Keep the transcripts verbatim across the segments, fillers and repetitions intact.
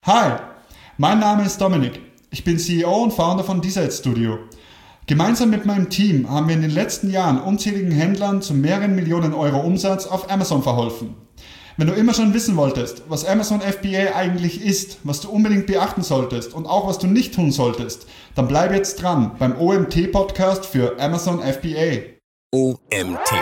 Hi, mein Name ist Dominik. Ich bin C E O und Founder von D-Side Studio. Gemeinsam mit meinem Team haben wir in den letzten Jahren unzähligen Händlern zu mehreren Millionen Euro Umsatz auf Amazon verholfen. Wenn du immer schon wissen wolltest, was Amazon F B A eigentlich ist, was du unbedingt beachten solltest und auch was du nicht tun solltest, dann bleib jetzt dran beim O M T-Podcast für Amazon F B A. O M T.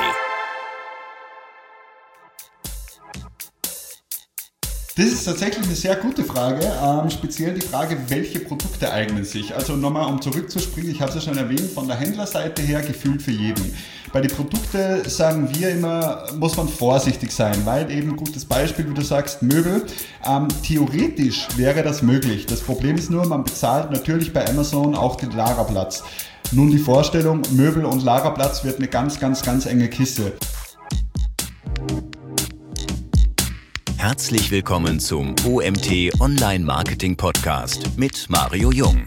Das ist tatsächlich eine sehr gute Frage, ähm, speziell die Frage, welche Produkte eignen sich. Also nochmal, um zurückzuspringen, ich habe es ja schon erwähnt, von der Händlerseite her gefühlt für jeden. Bei den Produkten sagen wir immer, muss man vorsichtig sein, weil eben, gutes Beispiel, wie du sagst, Möbel, ähm, theoretisch wäre das möglich. Das Problem ist nur, man bezahlt natürlich bei Amazon auch den Lagerplatz. Nun die Vorstellung, Möbel und Lagerplatz wird eine ganz, ganz, ganz enge Kiste. Herzlich willkommen zum O M T Online Marketing Podcast mit Mario Jung.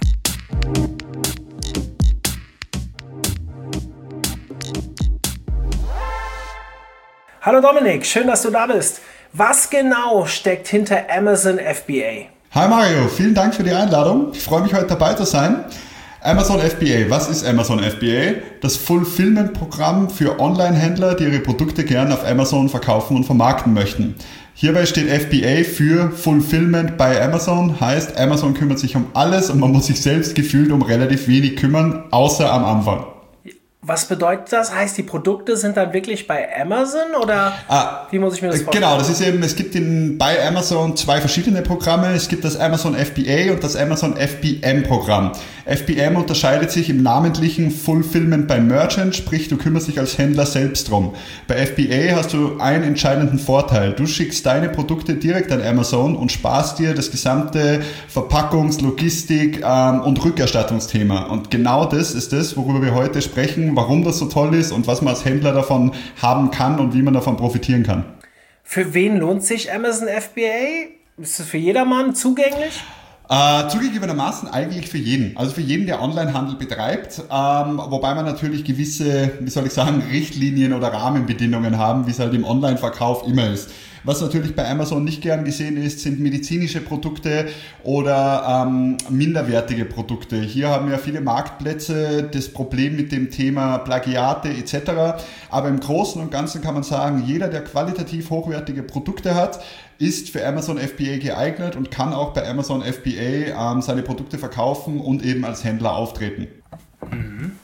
Hallo Dominik, schön, dass du da bist. Was genau steckt hinter Amazon F B A? Hi Mario, vielen Dank für die Einladung. Ich freue mich, heute dabei zu sein. Amazon F B A. Was ist Amazon F B A? Das Fulfillment-Programm für Online-Händler, die ihre Produkte gerne auf Amazon verkaufen und vermarkten möchten. Hierbei steht F B A für Fulfillment bei Amazon, heißt Amazon kümmert sich um alles und man muss sich selbst gefühlt um relativ wenig kümmern, außer am Anfang. Was bedeutet das? Heißt, die Produkte sind dann wirklich bei Amazon oder ah, wie muss ich mir das vorstellen? Genau, das ist eben, es gibt in, bei Amazon zwei verschiedene Programme. Es gibt das Amazon F B A und das Amazon F B M Programm. F B M unterscheidet sich im namentlichen Fulfillment by Merchant, sprich du kümmerst dich als Händler selbst drum. Bei F B A hast du einen entscheidenden Vorteil. Du schickst deine Produkte direkt an Amazon und sparst dir das gesamte Verpackungs-, Logistik- ähm, und Rückerstattungsthema. Und genau das ist das, worüber wir heute sprechen, warum das so toll ist und was man als Händler davon haben kann und wie man davon profitieren kann. Für wen lohnt sich Amazon F B A? Ist es für jedermann zugänglich? Äh, zugegebenermaßen eigentlich für jeden. Also für jeden, der Onlinehandel betreibt, ähm, wobei man natürlich gewisse, wie soll ich sagen, Richtlinien oder Rahmenbedingungen haben, wie es halt im Online-Verkauf immer ist. Was natürlich bei Amazon nicht gern gesehen ist, sind medizinische Produkte oder ähm, minderwertige Produkte. Hier haben ja viele Marktplätze das Problem mit dem Thema Plagiate et cetera. Aber im Großen und Ganzen kann man sagen, jeder, der qualitativ hochwertige Produkte hat, ist für Amazon F B A geeignet und kann auch bei Amazon F B A ähm, seine Produkte verkaufen und eben als Händler auftreten. Mhm.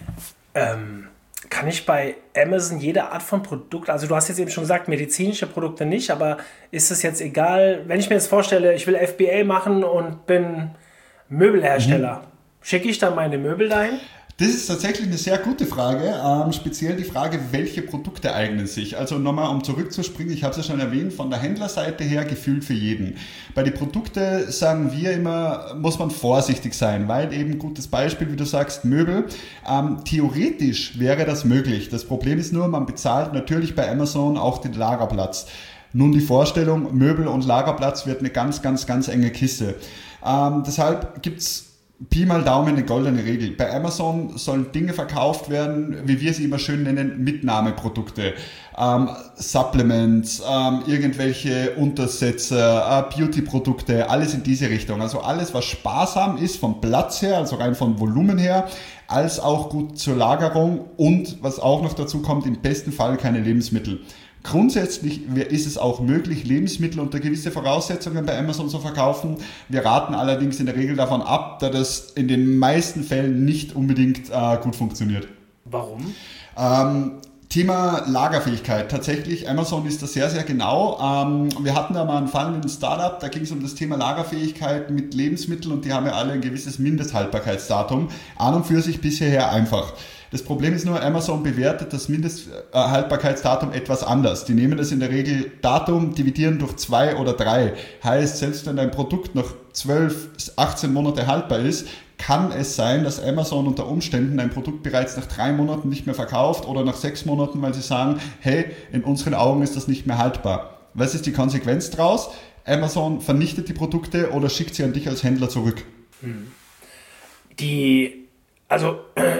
Ähm, kann ich bei Amazon jede Art von Produkt, also du hast jetzt eben schon gesagt, medizinische Produkte nicht, aber ist es jetzt egal, wenn ich mir jetzt vorstelle, ich will F B A machen und bin Möbelhersteller, mhm. schicke ich dann meine Möbel dahin? Das ist tatsächlich eine sehr gute Frage, ähm, speziell die Frage, welche Produkte eignen sich. Also nochmal, um zurückzuspringen, ich habe es ja schon erwähnt, von der Händlerseite her gefühlt für jeden. Bei den Produkten sagen wir immer, muss man vorsichtig sein, weil eben, gutes Beispiel, wie du sagst, Möbel, ähm, theoretisch wäre das möglich. Das Problem ist nur, man bezahlt natürlich bei Amazon auch den Lagerplatz. Nun die Vorstellung, Möbel und Lagerplatz wird eine ganz, ganz, ganz enge Kiste. Ähm, deshalb gibt's Pi mal Daumen eine goldene Regel. Bei Amazon sollen Dinge verkauft werden, wie wir sie immer schön nennen, Mitnahmeprodukte. Ähm, Supplements, ähm, irgendwelche Untersätze, äh, Beauty-Produkte, alles in diese Richtung. Also alles, was sparsam ist vom Platz her, also rein vom Volumen her, als auch gut zur Lagerung und, was auch noch dazu kommt, im besten Fall keine Lebensmittel. Grundsätzlich ist es auch möglich, Lebensmittel unter gewisse Voraussetzungen bei Amazon zu verkaufen. Wir raten allerdings in der Regel davon ab, da das in den meisten Fällen nicht unbedingt äh, gut funktioniert. Warum? Ähm, Thema Lagerfähigkeit. Tatsächlich, Amazon ist da sehr, sehr genau. Ähm, wir hatten da mal einen Fall mit einem Startup, da ging es um das Thema Lagerfähigkeit mit Lebensmitteln und die haben ja alle ein gewisses Mindesthaltbarkeitsdatum. An und für sich bisher einfach. Das Problem ist nur, Amazon bewertet das Mindesthaltbarkeitsdatum etwas anders. Die nehmen das in der Regel Datum, dividieren durch zwei oder drei. Heißt, selbst wenn dein Produkt noch zwölf, achtzehn Monate haltbar ist, kann es sein, dass Amazon unter Umständen ein Produkt bereits nach drei Monaten nicht mehr verkauft oder nach sechs Monaten, weil sie sagen, hey, in unseren Augen ist das nicht mehr haltbar. Was ist die Konsequenz daraus? Amazon vernichtet die Produkte oder schickt sie an dich als Händler zurück. Die, also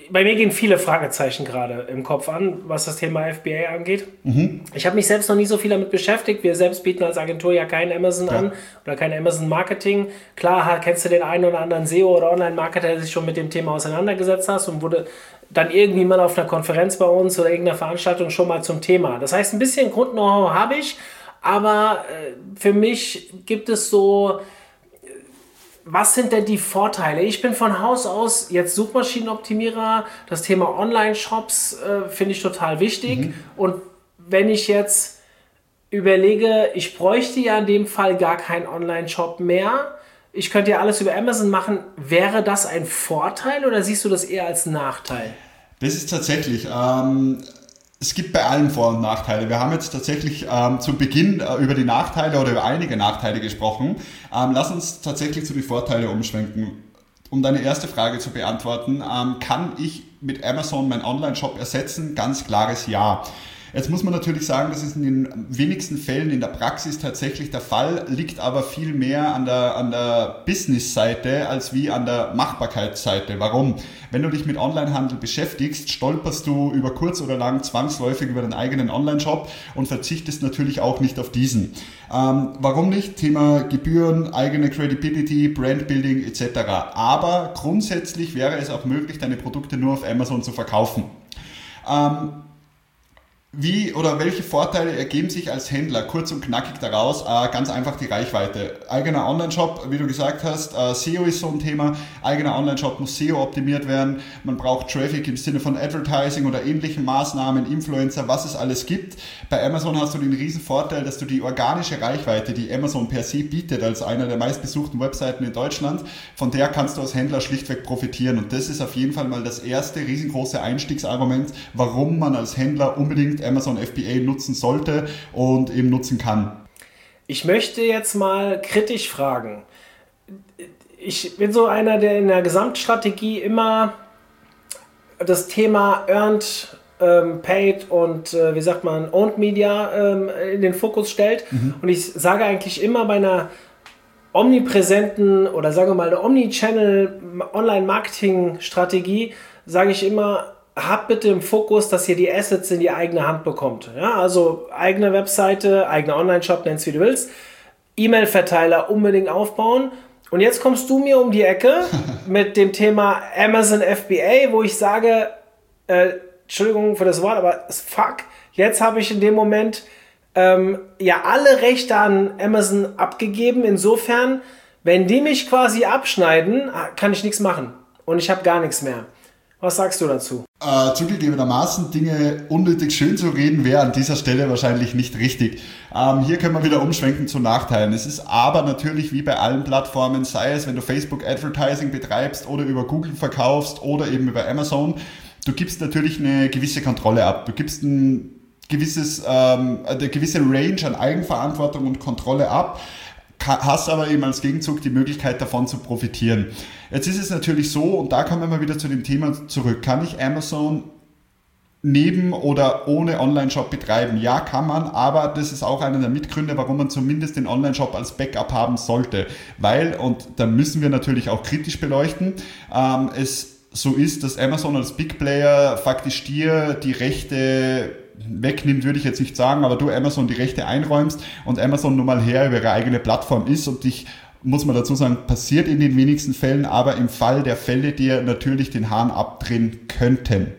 bei mir gehen viele Fragezeichen gerade im Kopf an, was das Thema F B A angeht. Mhm. Ich habe mich selbst noch nie so viel damit beschäftigt. Wir selbst bieten als Agentur ja kein Amazon ja. an oder kein Amazon Marketing. Klar kennst du den einen oder anderen S E O oder Online-Marketer, der sich schon mit dem Thema auseinandergesetzt hat und wurde dann irgendwie mal auf einer Konferenz bei uns oder irgendeiner Veranstaltung schon mal zum Thema. Das heißt, ein bisschen Grund-Know-how habe ich, aber äh, für mich gibt es so... Was sind denn die Vorteile? Ich bin von Haus aus jetzt Suchmaschinenoptimierer. Das Thema Online-Shops äh, finde ich total wichtig. Mhm. Und wenn ich jetzt überlege, ich bräuchte ja in dem Fall gar keinen Online-Shop mehr. Ich könnte ja alles über Amazon machen. Wäre das ein Vorteil oder siehst du das eher als Nachteil? Das ist tatsächlich... Ähm Es gibt bei allen Vor- und Nachteile. Wir haben jetzt tatsächlich ähm, zu Beginn äh, über die Nachteile oder über einige Nachteile gesprochen. Ähm, lass uns tatsächlich zu den Vorteilen umschwenken. Um deine erste Frage zu beantworten, ähm, kann ich mit Amazon meinen Online-Shop ersetzen? Ganz klares Ja. Jetzt muss man natürlich sagen, das ist in den wenigsten Fällen in der Praxis tatsächlich der Fall, liegt aber viel mehr an der, an der Business-Seite als wie an der Machbarkeitsseite. Warum? Wenn du dich mit Onlinehandel beschäftigst, stolperst du über kurz oder lang zwangsläufig über deinen eigenen Online-Shop und verzichtest natürlich auch nicht auf diesen. Ähm, warum nicht? Thema Gebühren, eigene Credibility, Brandbuilding et cetera. Aber grundsätzlich wäre es auch möglich, deine Produkte nur auf Amazon zu verkaufen. Ähm, Wie oder welche Vorteile ergeben sich als Händler? Kurz und knackig daraus, äh, ganz einfach die Reichweite. Eigener Online-Shop, wie du gesagt hast, äh, S E O ist so ein Thema. Eigener Online-Shop muss S E O optimiert werden. Man braucht Traffic im Sinne von Advertising oder ähnlichen Maßnahmen, Influencer, was es alles gibt. Bei Amazon hast du den riesen Vorteil, dass du die organische Reichweite, die Amazon per se bietet, als einer der meistbesuchten Webseiten in Deutschland, von der kannst du als Händler schlichtweg profitieren. Und das ist auf jeden Fall mal das erste riesengroße Einstiegsargument, warum man als Händler unbedingt Amazon F B A nutzen sollte und eben nutzen kann. Ich möchte jetzt mal kritisch fragen. Ich bin so einer, der in der Gesamtstrategie immer das Thema Earned, ähm, Paid und äh, wie sagt man, Owned Media ähm, in den Fokus stellt. Mhm. Und ich sage eigentlich immer bei einer omnipräsenten oder sagen wir mal eine Omnichannel Online-Marketing-Strategie, sage ich immer, habt bitte im Fokus, dass ihr die Assets in die eigene Hand bekommt. Ja, also eigene Webseite, eigener Online-Shop, nenn's wie du willst, E-Mail-Verteiler unbedingt aufbauen. Und jetzt kommst du mir um die Ecke mit dem Thema Amazon F B A, wo ich sage, äh, Entschuldigung für das Wort, aber fuck, jetzt habe ich in dem Moment ähm, ja alle Rechte an Amazon abgegeben. Insofern, wenn die mich quasi abschneiden, kann ich nichts machen. Und ich habe gar nichts mehr. Was sagst du dazu? Äh, zugegebenermaßen, Dinge unnötig schön zu reden, wäre an dieser Stelle wahrscheinlich nicht richtig. Ähm, hier können wir wieder umschwenken zu Nachteilen. Es ist aber natürlich wie bei allen Plattformen, sei es, wenn du Facebook Advertising betreibst oder über Google verkaufst oder eben über Amazon, du gibst natürlich eine gewisse Kontrolle ab. Du gibst ein gewisses, ähm, eine gewisse Range an Eigenverantwortung und Kontrolle ab, hast aber eben als Gegenzug die Möglichkeit davon zu profitieren. Jetzt ist es natürlich so, und da kommen wir mal wieder zu dem Thema zurück, kann ich Amazon neben oder ohne Online-Shop betreiben? Ja, kann man, aber das ist auch einer der Mitgründe, warum man zumindest den Online-Shop als Backup haben sollte. Weil, und da müssen wir natürlich auch kritisch beleuchten, ähm, es so ist, dass Amazon als Big Player faktisch dir die Rechte wegnimmt, würde ich jetzt nicht sagen, aber du Amazon die Rechte einräumst und Amazon nun mal Herr über ihre eigene Plattform ist und dich, muss man dazu sagen, passiert in den wenigsten Fällen, aber im Fall der Fälle dir natürlich den Hahn abdrehen könnten.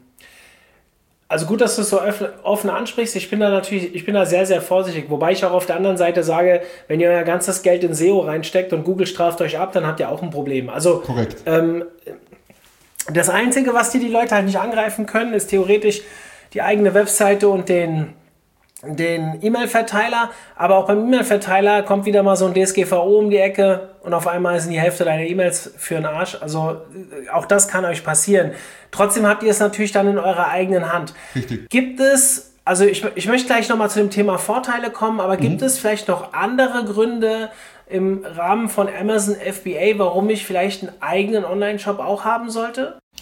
Also gut, dass du es so offen ansprichst. Ich bin da natürlich, ich bin da sehr, sehr vorsichtig. Wobei ich auch auf der anderen Seite sage, wenn ihr euer ganzes Geld in S E O reinsteckt und Google straft euch ab, dann habt ihr auch ein Problem. Also korrekt. Ähm, das Einzige, was die, die Leute halt nicht angreifen können, ist theoretisch die eigene Webseite und den, den E-Mail-Verteiler. Aber auch beim E-Mail-Verteiler kommt wieder mal so ein D S G V O um die Ecke und auf einmal sind die Hälfte deiner E-Mails für den Arsch. Also auch das kann euch passieren. Trotzdem habt ihr es natürlich dann in eurer eigenen Hand. Richtig. Gibt es, also ich, ich möchte gleich nochmal zu dem Thema Vorteile kommen, aber gibt mhm. es vielleicht noch andere Gründe im Rahmen von Amazon F B A, warum ich vielleicht einen eigenen Online-Shop auch haben sollte?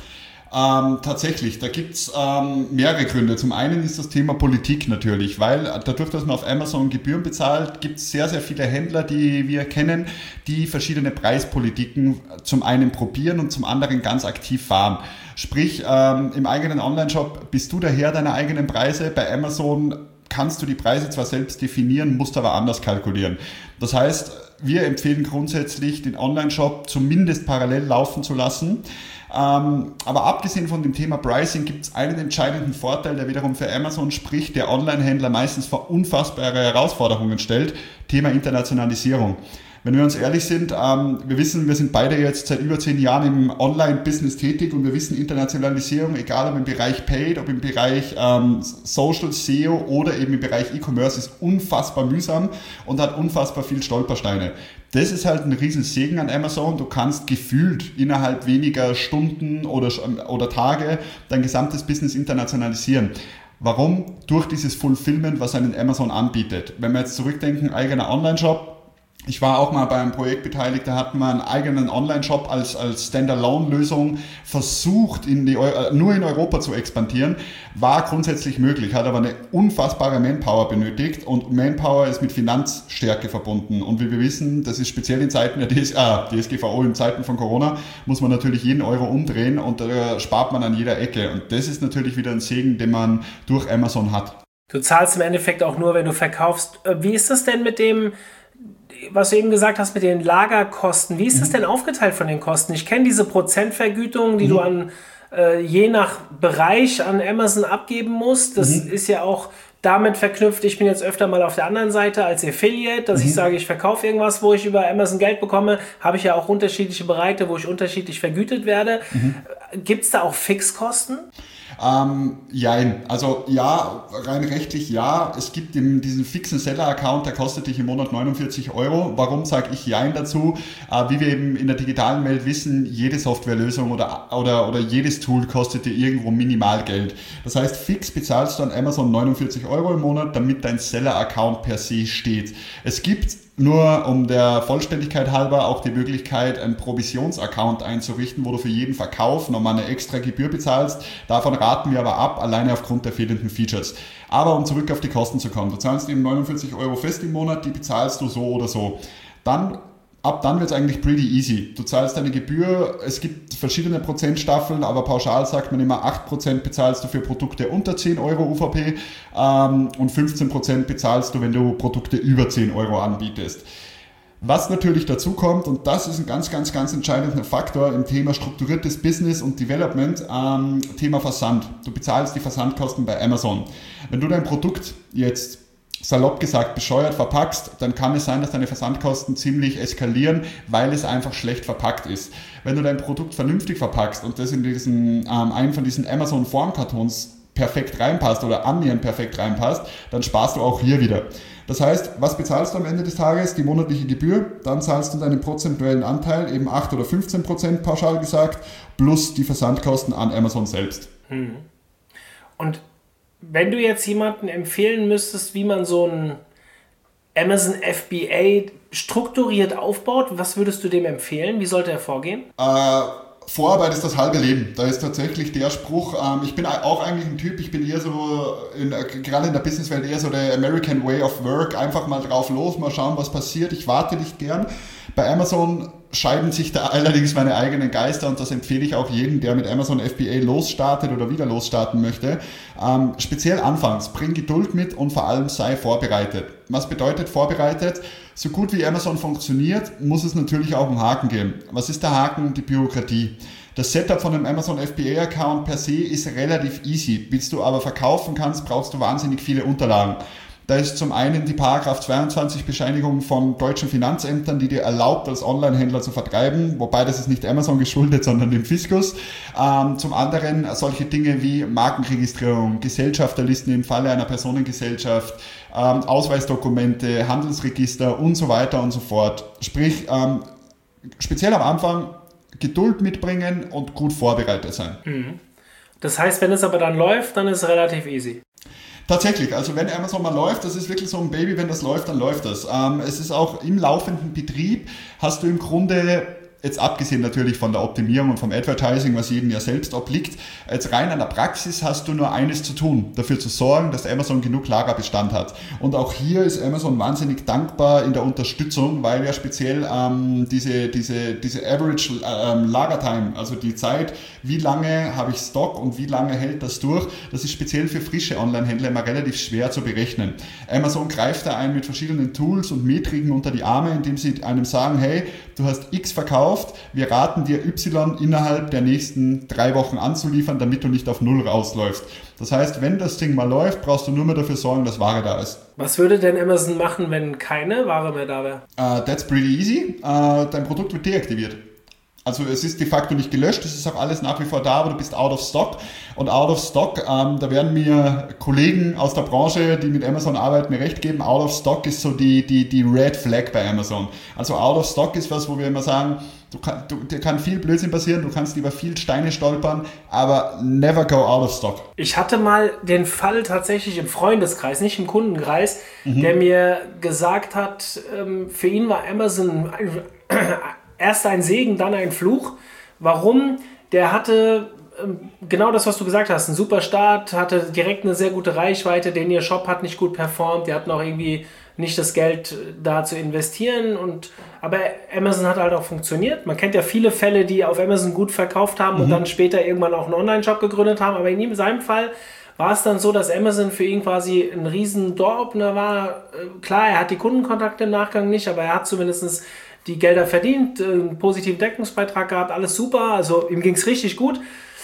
Ähm, tatsächlich, da gibt's ähm, mehrere Gründe. Zum einen ist das Thema Politik natürlich, weil dadurch, dass man auf Amazon Gebühren bezahlt, gibt's sehr, sehr viele Händler, die wir kennen, die verschiedene Preispolitiken zum einen probieren und zum anderen ganz aktiv fahren. Sprich, ähm, im eigenen Online-Shop bist du der Herr deiner eigenen Preise. Bei Amazon kannst du die Preise zwar selbst definieren, musst aber anders kalkulieren. Das heißt, wir empfehlen grundsätzlich, den Online-Shop zumindest parallel laufen zu lassen. Ähm, aber abgesehen von dem Thema Pricing gibt es einen entscheidenden Vorteil, der wiederum für Amazon spricht, der Online-Händler meistens vor unfassbare Herausforderungen stellt. Thema Internationalisierung. Wenn wir uns ehrlich sind, ähm, wir wissen, wir sind beide jetzt seit über zehn Jahren im Online-Business tätig und wir wissen, Internationalisierung, egal ob im Bereich Paid, ob im Bereich ähm, Social, S E O oder eben im Bereich E-Commerce, ist unfassbar mühsam und hat unfassbar viel Stolpersteine. Das ist halt ein Riesensegen an Amazon. Du kannst gefühlt innerhalb weniger Stunden oder, oder Tage dein gesamtes Business internationalisieren. Warum? Durch dieses Fulfillment, was einen Amazon anbietet. Wenn wir jetzt zurückdenken, eigener Online-Shop. Ich war auch mal bei einem Projekt beteiligt, da hatten wir einen eigenen Online-Shop als, als Standalone-Lösung versucht, in die, nur in Europa zu expandieren. War grundsätzlich möglich, hat aber eine unfassbare Manpower benötigt und Manpower ist mit Finanzstärke verbunden. Und wie wir wissen, das ist speziell in Zeiten der D S, äh, D S G V O, in Zeiten von Corona, muss man natürlich jeden Euro umdrehen und da spart man an jeder Ecke. Und das ist natürlich wieder ein Segen, den man durch Amazon hat. Du zahlst im Endeffekt auch nur, wenn du verkaufst. Wie ist das denn mit dem, was du eben gesagt hast, mit den Lagerkosten? Wie ist das denn aufgeteilt von den Kosten? Ich kenne diese Prozentvergütung, die mhm. du an äh, je nach Bereich an Amazon abgeben musst. Das mhm. ist ja auch damit verknüpft. Ich bin jetzt öfter mal auf der anderen Seite als Affiliate, dass mhm. ich sage, ich verkaufe irgendwas, wo ich über Amazon Geld bekomme. Habe ich ja auch unterschiedliche Bereiche, wo ich unterschiedlich vergütet werde. Mhm. Gibt es da auch Fixkosten? Ähm, jein. Also ja, rein rechtlich ja. Es gibt den, diesen fixen Seller-Account, der kostet dich im Monat neunundvierzig Euro. Warum sage ich jein dazu? Äh, wie wir eben in der digitalen Welt wissen, jede Softwarelösung oder, oder, oder jedes Tool kostet dir irgendwo minimal Geld. Das heißt, fix bezahlst du an Amazon neunundvierzig Euro im Monat, damit dein Seller-Account per se steht. Es gibt nur um der Vollständigkeit halber auch die Möglichkeit, einen Provisions-Account einzurichten, wo du für jeden Verkauf nochmal eine extra Gebühr bezahlst. Davon raten wir aber ab, alleine aufgrund der fehlenden Features. Aber um zurück auf die Kosten zu kommen, du zahlst eben neunundvierzig Euro fest im Monat, die bezahlst du so oder so. Dann Ab dann wird es eigentlich pretty easy. Du zahlst deine Gebühr, es gibt verschiedene Prozentstaffeln, aber pauschal sagt man immer, acht Prozent bezahlst du für Produkte unter zehn Euro U V P ähm, und fünfzehn Prozent bezahlst du, wenn du Produkte über zehn Euro anbietest. Was natürlich dazu kommt, und das ist ein ganz, ganz, ganz entscheidender Faktor im Thema strukturiertes Business und Development, ähm, Thema Versand. Du bezahlst die Versandkosten bei Amazon. Wenn du dein Produkt jetzt salopp gesagt bescheuert verpackst, dann kann es sein, dass deine Versandkosten ziemlich eskalieren, weil es einfach schlecht verpackt ist. Wenn du dein Produkt vernünftig verpackst und das in diesen, ähm, einen von diesen Amazon Formkartons perfekt reinpasst oder annähernd perfekt reinpasst, dann sparst du auch hier wieder. Das heißt, was bezahlst du am Ende des Tages? Die monatliche Gebühr, dann zahlst du deinen prozentuellen Anteil, eben acht oder fünfzehn Prozent pauschal gesagt, plus die Versandkosten an Amazon selbst. Hm. Und wenn du jetzt jemanden empfehlen müsstest, wie man so ein Amazon F B A strukturiert aufbaut, was würdest du dem empfehlen? Wie sollte er vorgehen? Äh, Vorarbeit ist das halbe Leben. Da ist tatsächlich der Spruch, ähm, ich bin auch eigentlich ein Typ, ich bin eher so, in, gerade in der Businesswelt eher so der American Way of Work, einfach mal drauf los, mal schauen, was passiert. Ich warte nicht gern. Bei Amazon scheiden sich da allerdings meine eigenen Geister und das empfehle ich auch jedem, der mit Amazon F B A losstartet oder wieder losstarten möchte. Ähm, speziell anfangs, bring Geduld mit und vor allem sei vorbereitet. Was bedeutet vorbereitet? So gut wie Amazon funktioniert, muss es natürlich auch einen Haken geben. Was ist der Haken? Die Bürokratie. Das Setup von einem Amazon F B A-Account per se ist relativ easy. Bis du aber verkaufen kannst, brauchst du wahnsinnig viele Unterlagen. Da ist zum einen die Paragraph zweiundzwanzig Bescheinigung von deutschen Finanzämtern, die dir erlaubt, als Online-Händler zu vertreiben, wobei das ist nicht Amazon geschuldet, sondern dem Fiskus. Ähm, zum anderen solche Dinge wie Markenregistrierung, Gesellschafterlisten im Falle einer Personengesellschaft, ähm, Ausweisdokumente, Handelsregister und so weiter und so fort. Sprich, ähm, speziell am Anfang Geduld mitbringen und gut vorbereitet sein. Mhm. Das heißt, wenn es aber dann läuft, dann ist es relativ easy. Tatsächlich, also wenn Amazon mal läuft, das ist wirklich so ein Baby, wenn das läuft, dann läuft das. Ähm, es ist auch im laufenden Betrieb, hast du im Grunde jetzt abgesehen natürlich von der Optimierung und vom Advertising, was jedem ja selbst obliegt, jetzt rein an der Praxis hast du nur eines zu tun, dafür zu sorgen, dass Amazon genug Lagerbestand hat. Und auch hier ist Amazon wahnsinnig dankbar in der Unterstützung, weil ja speziell ähm, diese, diese, diese Average ähm, Lagertime, also die Zeit, wie lange habe ich Stock und wie lange hält das durch, das ist speziell für frische Online-Händler immer relativ schwer zu berechnen. Amazon greift da ein mit verschiedenen Tools und Metriken unter die Arme, indem sie einem sagen, hey, du hast X verkauft, wir raten dir Y innerhalb der nächsten drei Wochen anzuliefern, damit du nicht auf Null rausläufst. Das heißt, wenn das Ding mal läuft, brauchst du nur mehr dafür sorgen, dass Ware da ist. Was würde denn Amazon machen, wenn keine Ware mehr da wäre? Uh, that's pretty easy. Uh, dein Produkt wird deaktiviert. Also es ist de facto nicht gelöscht, es ist auch alles nach wie vor da, aber du bist out of stock. Und out of stock, ähm, da werden mir Kollegen aus der Branche, die mit Amazon arbeiten, mir recht geben, out of stock ist so die, die, die Red Flag bei Amazon. Also out of stock ist was, wo wir immer sagen, du kann, du, dir kann viel Blödsinn passieren, du kannst über viel Steine stolpern, aber never go out of stock. Ich hatte mal den Fall tatsächlich im Freundeskreis, nicht im Kundenkreis, mhm. der mir gesagt hat, ähm, für ihn war Amazon erst ein Segen, dann ein Fluch. Warum? Der hatte ähm, genau das, was du gesagt hast, einen super Start, hatte direkt eine sehr gute Reichweite, denn ihr Shop hat nicht gut performt, die hatten auch irgendwie nicht das Geld da zu investieren. Und, aber Amazon hat halt auch funktioniert. Man kennt ja viele Fälle, die auf Amazon gut verkauft haben mhm. und dann später irgendwann auch einen Online-Shop gegründet haben. Aber in seinem Fall war es dann so, dass Amazon für ihn quasi ein riesen Door-Opener war. Klar, er hat die Kundenkontakte im Nachgang nicht, aber er hat zumindest die Gelder verdient, einen positiven Deckungsbeitrag gehabt, alles super, also ihm ging es richtig gut.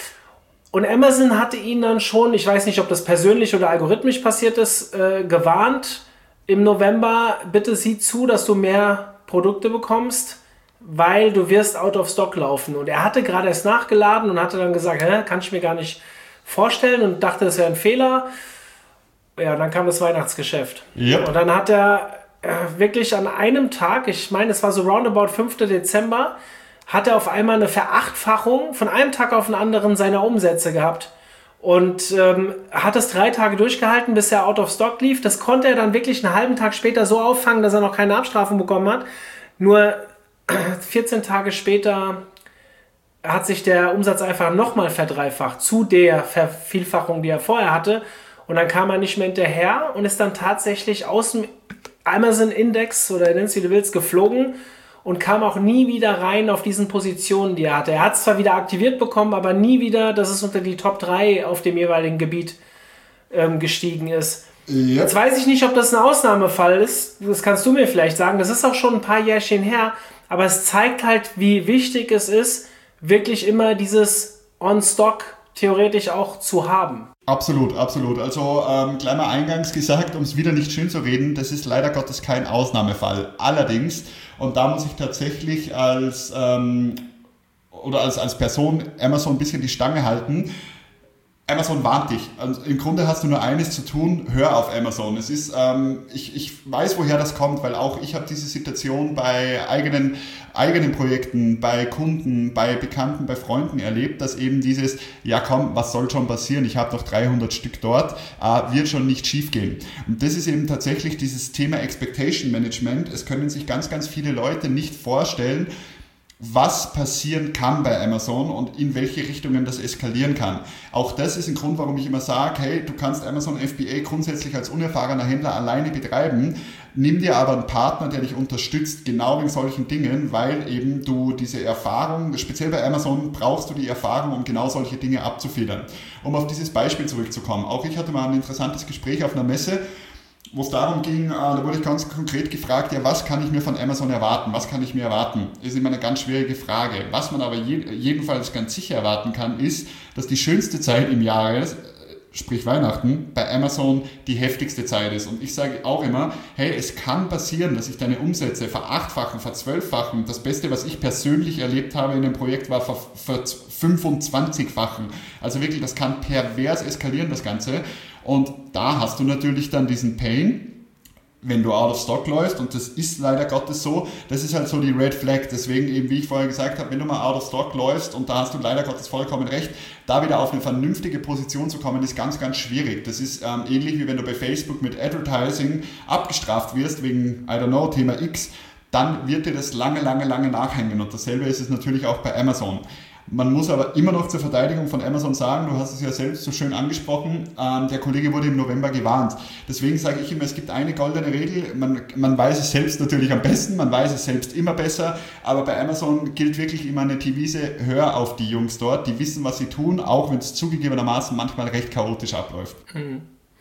Und Amazon hatte ihn dann schon, ich weiß nicht, ob das persönlich oder algorithmisch passiert ist, äh, gewarnt im November, bitte sieh zu, dass du mehr Produkte bekommst, weil du wirst out of stock laufen. Und er hatte gerade erst nachgeladen und hatte dann gesagt, hä, kann ich mir gar nicht vorstellen und dachte, das wäre ein Fehler. Ja, dann kam das Weihnachtsgeschäft. Yep. Und dann hat er wirklich an einem Tag, ich meine, es war so roundabout fünften Dezember, hat er auf einmal eine Verachtfachung von einem Tag auf den anderen seiner Umsätze gehabt. Und ähm, hat es drei Tage durchgehalten, bis er out of stock lief. Das konnte er dann wirklich einen halben Tag später so auffangen, dass er noch keine Abstrafung bekommen hat. Nur vierzehn Tage später hat sich der Umsatz einfach nochmal verdreifacht zu der Vervielfachung, die er vorher hatte. Und dann kam er nicht mehr hinterher und ist dann tatsächlich aus dem Amazon-Index oder nennst wie du willst, geflogen und kam auch nie wieder rein auf diesen Positionen, die er hatte. Er hat es zwar wieder aktiviert bekommen, aber nie wieder, dass es unter die Top drei auf dem jeweiligen Gebiet ähm, gestiegen ist. Yep. Jetzt weiß ich nicht, ob das ein Ausnahmefall ist. Das kannst du mir vielleicht sagen. Das ist auch schon ein paar Jährchen her. Aber es zeigt halt, wie wichtig es ist, wirklich immer dieses On-Stock theoretisch auch zu haben. Absolut, absolut. Also ähm, gleich mal eingangs gesagt, um es wieder nicht schön zu reden, das ist leider Gottes kein Ausnahmefall. Allerdings, und da muss ich tatsächlich als ähm, oder als, als Person Amazon ein bisschen die Stange halten. Amazon warnt dich. Also im Grunde hast du nur eines zu tun, hör auf Amazon. Es ist, ähm, ich, ich weiß, woher das kommt, weil auch ich habe diese Situation bei eigenen, eigenen Projekten, bei Kunden, bei Bekannten, bei Freunden erlebt, dass eben dieses, ja komm, was soll schon passieren, ich habe noch dreihundert Stück dort, äh, wird schon nicht schief gehen. Und das ist eben tatsächlich dieses Thema Expectation Management. Es können sich ganz, ganz viele Leute nicht vorstellen, was passieren kann bei Amazon und in welche Richtungen das eskalieren kann. Auch das ist ein Grund, warum ich immer sage, hey, du kannst Amazon F B A grundsätzlich als unerfahrener Händler alleine betreiben, nimm dir aber einen Partner, der dich unterstützt, genau in solchen Dingen, weil eben du diese Erfahrung, speziell bei Amazon brauchst du die Erfahrung, um genau solche Dinge abzufedern. Um auf dieses Beispiel zurückzukommen. Auch ich hatte mal ein interessantes Gespräch auf einer Messe, wo es darum ging, da wurde ich ganz konkret gefragt, ja, was kann ich mir von Amazon erwarten? Was kann ich mir erwarten? Ist immer eine ganz schwierige Frage. Was man aber je, jedenfalls ganz sicher erwarten kann, ist, dass die schönste Zeit im Jahr, sprich Weihnachten, bei Amazon die heftigste Zeit ist. Und ich sage auch immer, hey, es kann passieren, dass sich deine Umsätze verachtfachen, verzwölffachen. Das Beste, was ich persönlich erlebt habe in dem Projekt, war ver, ver fünfundzwanzigfachen. Also wirklich, das kann pervers eskalieren, das Ganze. Und da hast du natürlich dann diesen Pain, wenn du out of stock läufst, und das ist leider Gottes so, das ist halt so die Red Flag. Deswegen eben, wie ich vorher gesagt habe, wenn du mal out of stock läufst, und da hast du leider Gottes vollkommen recht, da wieder auf eine vernünftige Position zu kommen, ist ganz, ganz schwierig. Das ist ähm, ähnlich wie wenn du bei Facebook mit Advertising abgestraft wirst wegen, I don't know, Thema X. dann wird dir das lange, lange, lange nachhängen. Und dasselbe ist es natürlich auch bei Amazon. Man muss aber immer noch zur Verteidigung von Amazon sagen, du hast es ja selbst so schön angesprochen, ähm, der Kollege wurde im November gewarnt. Deswegen sage ich immer, es gibt eine goldene Regel, man, man weiß es selbst natürlich am besten, man weiß es selbst immer besser, aber bei Amazon gilt wirklich immer eine Devise, hör auf die Jungs dort, die wissen, was sie tun, auch wenn es zugegebenermaßen manchmal recht chaotisch abläuft. Mhm.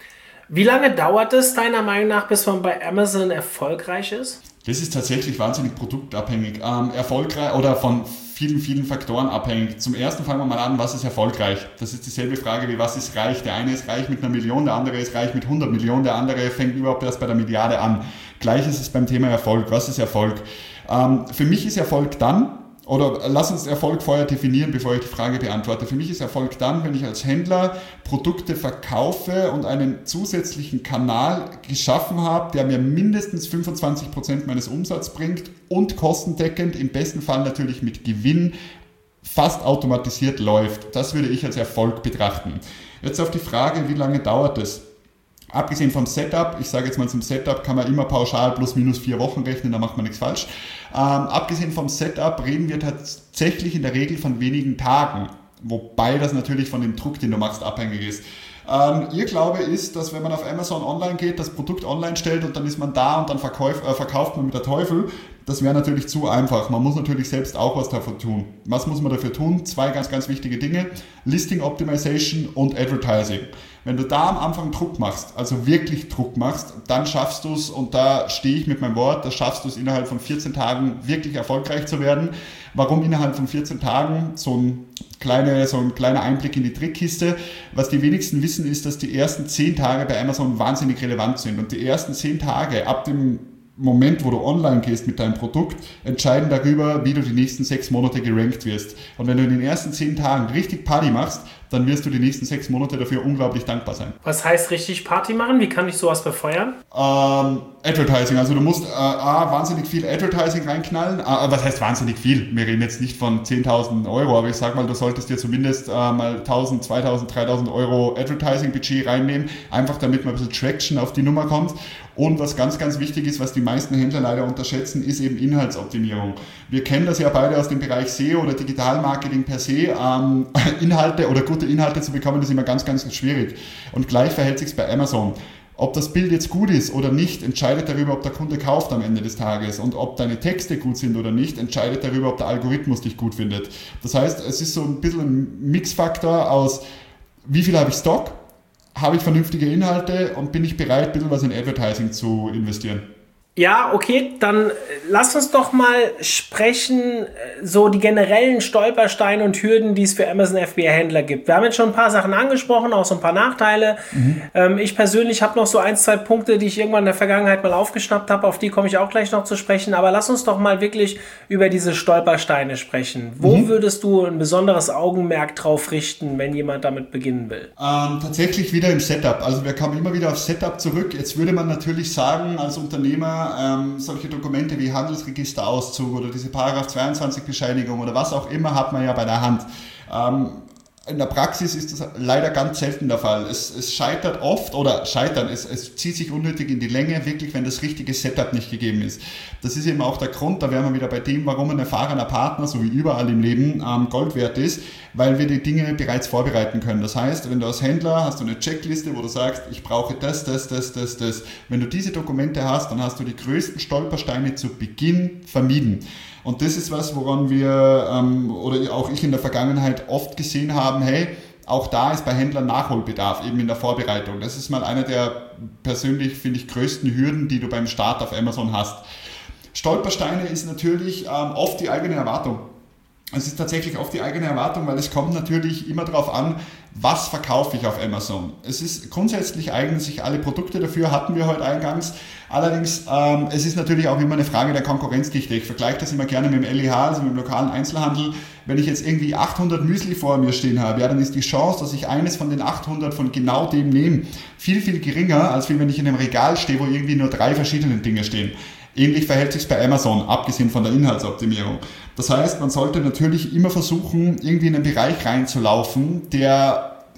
Wie lange dauert es deiner Meinung nach, bis man bei Amazon erfolgreich ist? Das ist tatsächlich wahnsinnig produktabhängig, ähm, erfolgreich oder von vielen, vielen Faktoren abhängig. Zum ersten fangen wir mal an, was ist erfolgreich? Das ist dieselbe Frage wie, was ist reich? Der eine ist reich mit einer Million, der andere ist reich mit hundert Millionen, der andere fängt überhaupt erst bei der Milliarde an. Gleich ist es beim Thema Erfolg. Was ist Erfolg? Ähm, für mich ist Erfolg dann, oder lass uns Erfolg vorher definieren, bevor ich die Frage beantworte. Für mich ist Erfolg dann, wenn ich als Händler Produkte verkaufe und einen zusätzlichen Kanal geschaffen habe, der mir mindestens fünfundzwanzig Prozent meines Umsatzes bringt und kostendeckend, im besten Fall natürlich mit Gewinn, fast automatisiert läuft. Das würde ich als Erfolg betrachten. Jetzt auf die Frage, wie lange dauert es? Abgesehen vom Setup, ich sage jetzt mal zum Setup, kann man immer pauschal plus minus vier Wochen rechnen, da macht man nichts falsch. Ähm, abgesehen vom Setup reden wir tatsächlich in der Regel von wenigen Tagen, wobei das natürlich von dem Druck, den du machst, abhängig ist. Ähm, ihr Glaube ist, dass wenn man auf Amazon online geht, das Produkt online stellt und dann ist man da und dann verkauf, äh, verkauft man mit der Teufel. Das wäre natürlich zu einfach. Man muss natürlich selbst auch was dafür tun. Was muss man dafür tun? Zwei ganz, ganz wichtige Dinge. Listing Optimization und Advertising. Wenn du da am Anfang Druck machst, also wirklich Druck machst, dann schaffst du es, und da stehe ich mit meinem Wort, da schaffst du es innerhalb von vierzehn Tagen wirklich erfolgreich zu werden. Warum innerhalb von vierzehn Tagen? So ein, kleine, so ein kleiner Einblick in die Trickkiste. Was die wenigsten wissen, ist, dass die ersten zehn Tage bei Amazon wahnsinnig relevant sind. Und die ersten zehn Tage ab dem Moment, wo du online gehst mit deinem Produkt, entscheiden darüber, wie du die nächsten sechs Monate gerankt wirst. Und wenn du in den ersten zehn Tagen richtig Party machst, dann wirst du die nächsten sechs Monate dafür unglaublich dankbar sein. Was heißt richtig Party machen? Wie kann ich sowas befeuern? Ähm, Advertising. Also du musst äh, A, wahnsinnig viel Advertising reinknallen. Äh, was heißt wahnsinnig viel? Wir reden jetzt nicht von zehntausend Euro, aber ich sag mal, du solltest dir zumindest äh, mal tausend, zweitausend, dreitausend Euro Advertising-Budget reinnehmen, einfach damit man ein bisschen Traction auf die Nummer kommt. Und was ganz, ganz wichtig ist, was die meisten Händler leider unterschätzen, ist eben Inhaltsoptimierung. Wir kennen das ja beide aus dem Bereich S E O oder Digitalmarketing per se. Ähm, Inhalte oder gute Inhalte zu bekommen, das ist immer ganz, ganz schwierig. Und gleich verhält sich es bei Amazon. Ob das Bild jetzt gut ist oder nicht, entscheidet darüber, ob der Kunde kauft am Ende des Tages. Und ob deine Texte gut sind oder nicht, entscheidet darüber, ob der Algorithmus dich gut findet. Das heißt, es ist so ein bisschen ein Mixfaktor aus, wie viel habe ich Stock, habe ich vernünftige Inhalte und bin ich bereit, ein bisschen was in Advertising zu investieren. Ja, okay, dann lass uns doch mal sprechen, so die generellen Stolpersteine und Hürden, die es für Amazon F B A-Händler gibt. Wir haben jetzt schon ein paar Sachen angesprochen, auch so ein paar Nachteile. Mhm. Ähm, ich persönlich habe noch so ein, zwei Punkte, die ich irgendwann in der Vergangenheit mal aufgeschnappt habe, auf die komme ich auch gleich noch zu sprechen. Aber lass uns doch mal wirklich über diese Stolpersteine sprechen. Wo mhm. würdest du ein besonderes Augenmerk drauf richten, wenn jemand damit beginnen will? Ähm, tatsächlich wieder im Setup. Also wir kommen immer wieder auf Setup zurück. Jetzt würde man natürlich sagen, als Unternehmer, Ähm, solche Dokumente wie Handelsregisterauszug oder diese Paragraph zweiundzwanzig Bescheinigung oder was auch immer hat man ja bei der Hand. Ähm, in der Praxis ist das leider ganz selten der Fall. Es, es scheitert oft oder scheitern, es, es zieht sich unnötig in die Länge, wirklich, wenn das richtige Setup nicht gegeben ist. Das ist eben auch der Grund, da wären wir wieder bei dem, warum ein erfahrener Partner, so wie überall im Leben, ähm, Gold wert ist, weil wir die Dinge bereits vorbereiten können. Das heißt, wenn du als Händler hast du eine Checkliste, wo du sagst, ich brauche das, das, das, das, das. Wenn du diese Dokumente hast, dann hast du die größten Stolpersteine zu Beginn vermieden. Und das ist was, woran wir ähm, oder auch ich in der Vergangenheit oft gesehen haben, hey, auch da ist bei Händlern Nachholbedarf, eben in der Vorbereitung. Das ist mal eine der persönlich, finde ich, größten Hürden, die du beim Start auf Amazon hast. Stolpersteine ist natürlich ähm, oft die eigene Erwartung. Es ist tatsächlich oft die eigene Erwartung, weil es kommt natürlich immer darauf an, was verkaufe ich auf Amazon. Es ist grundsätzlich eignen sich alle Produkte dafür, hatten wir heute eingangs. Allerdings, ähm, es ist natürlich auch immer eine Frage der Konkurrenzdichte. Ich vergleiche das immer gerne mit dem L E H, also mit dem lokalen Einzelhandel. Wenn ich jetzt irgendwie achthundert Müsli vor mir stehen habe, ja, dann ist die Chance, dass ich eines von den achthundert von genau dem nehme, viel, viel geringer, als wenn ich in einem Regal stehe, wo irgendwie nur drei verschiedene Dinge stehen. Ähnlich verhält sich bei Amazon, abgesehen von der Inhaltsoptimierung. Das heißt, man sollte natürlich immer versuchen, irgendwie in einen Bereich reinzulaufen, der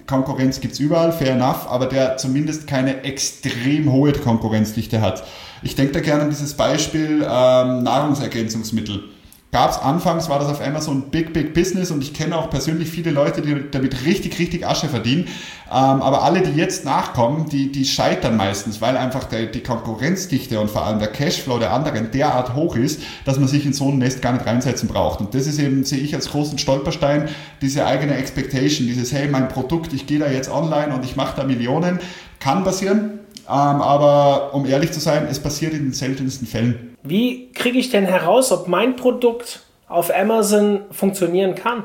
Konkurrenz gibt es überall, fair enough, aber der zumindest keine extrem hohe Konkurrenzdichte hat. Ich denke da gerne an dieses Beispiel ähm, Nahrungsergänzungsmittel. Gab es anfangs, war das auf einmal so ein big, big Business und ich kenne auch persönlich viele Leute, die damit richtig, richtig Asche verdienen. Ähm, aber alle, die jetzt nachkommen, die, die scheitern meistens, weil einfach der, die Konkurrenzdichte und vor allem der Cashflow der anderen derart hoch ist, dass man sich in so ein Nest gar nicht reinsetzen braucht. Und das ist eben, sehe ich als großen Stolperstein, diese eigene Expectation, dieses, hey, mein Produkt, ich gehe da jetzt online und ich mache da Millionen, kann passieren. Ähm, aber um ehrlich zu sein, es passiert in den seltensten Fällen. Wie kriege ich denn heraus, ob mein Produkt auf Amazon funktionieren kann?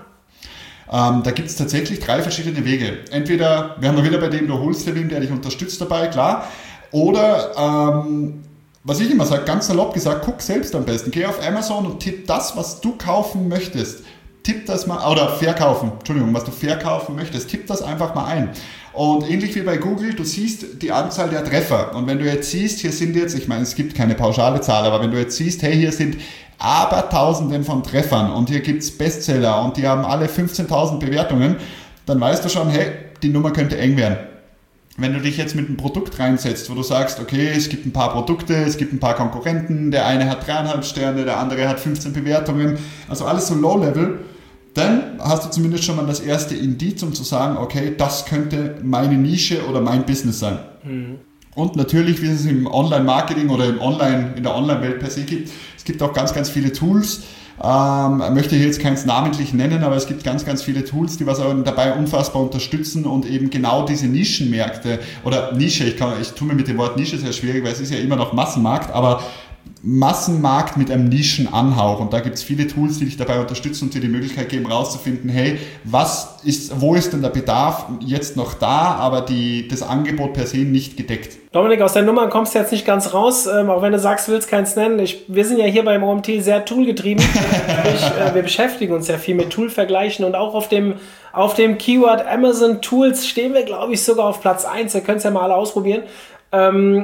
Ähm, da gibt es tatsächlich drei verschiedene Wege. Entweder, wir haben noch wieder bei dem, du holst dir den, der dich unterstützt dabei, klar. Oder, ähm, was ich immer sage, ganz salopp gesagt, guck selbst am besten. Geh auf Amazon und tipp das, was du kaufen möchtest. Tipp das mal, oder verkaufen, Entschuldigung, was du verkaufen möchtest, tipp das einfach mal ein. Und ähnlich wie bei Google, du siehst die Anzahl der Treffer. Und wenn du jetzt siehst, hier sind jetzt, ich meine, es gibt keine pauschale Zahl, aber wenn du jetzt siehst, hey, hier sind Abertausenden von Treffern und hier gibt's Bestseller und die haben alle fünfzehntausend Bewertungen, dann weißt du schon, hey, die Nummer könnte eng werden. Wenn du dich jetzt mit einem Produkt reinsetzt, wo du sagst, okay, es gibt ein paar Produkte, es gibt ein paar Konkurrenten, der eine hat dreieinhalb Sterne, der andere hat fünfzehn Bewertungen, also alles so Low-Level, dann hast du zumindest schon mal das erste Indiz, um zu sagen, okay, das könnte meine Nische oder mein Business sein. Mhm. Und natürlich, wie es im Online-Marketing oder im Online, in der Online-Welt per se gibt, es gibt auch ganz, ganz viele Tools. Ähm, ich möchte hier jetzt keins namentlich nennen, aber es gibt ganz, ganz viele Tools, die was dabei unfassbar unterstützen und eben genau diese Nischenmärkte oder Nische, ich, kann, ich tue mir mit dem Wort Nische sehr schwierig, weil es ist ja immer noch Massenmarkt, aber Massenmarkt mit einem Nischenanhauch und da gibt es viele Tools, die dich dabei unterstützen und dir die Möglichkeit geben, rauszufinden, hey, was ist, wo ist denn der Bedarf jetzt noch da, aber die, das Angebot per se nicht gedeckt. Dominik, aus der Nummer kommst du jetzt nicht ganz raus, ähm, auch wenn du sagst, du willst keins nennen. Ich, wir sind ja hier beim O M T sehr toolgetrieben. ich, äh, wir beschäftigen uns ja viel mit Toolvergleichen und auch auf dem, auf dem Keyword Amazon Tools stehen wir, glaube ich, sogar auf Platz eins. Ihr könnt es ja mal alle ausprobieren. Ähm,